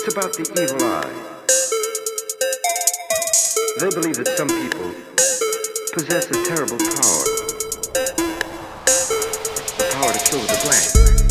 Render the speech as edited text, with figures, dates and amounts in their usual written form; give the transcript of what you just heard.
It's about the evil eye. They believe that some people possess a terrible power. The power to kill with a glance.